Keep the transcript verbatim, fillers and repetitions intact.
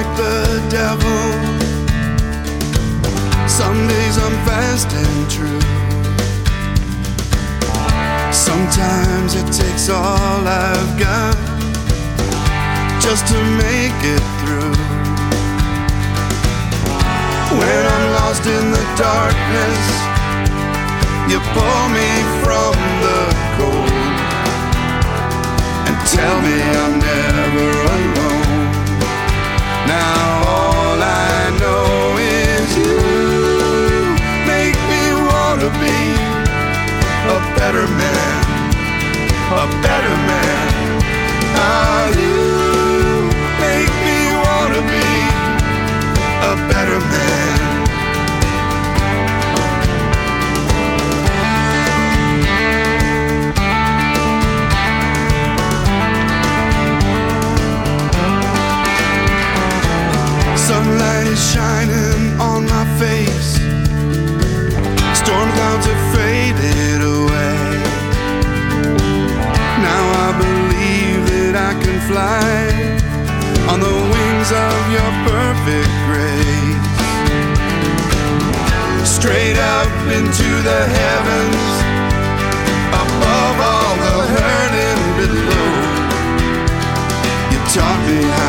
the devil. Some days I'm fast and true. Sometimes it takes all I've got just to make it through. When I'm lost in the darkness, you pull me from the cold and tell me I'm never alone. Now all I know is you make me wanna be a better man, a better man. Ah, you make me wanna be a better man. Sunlight is shining on my face. Storm clouds have faded away. Now I believe that I can fly on the wings of your perfect grace, straight up into the heavens, above all the hurt and below. You taught me how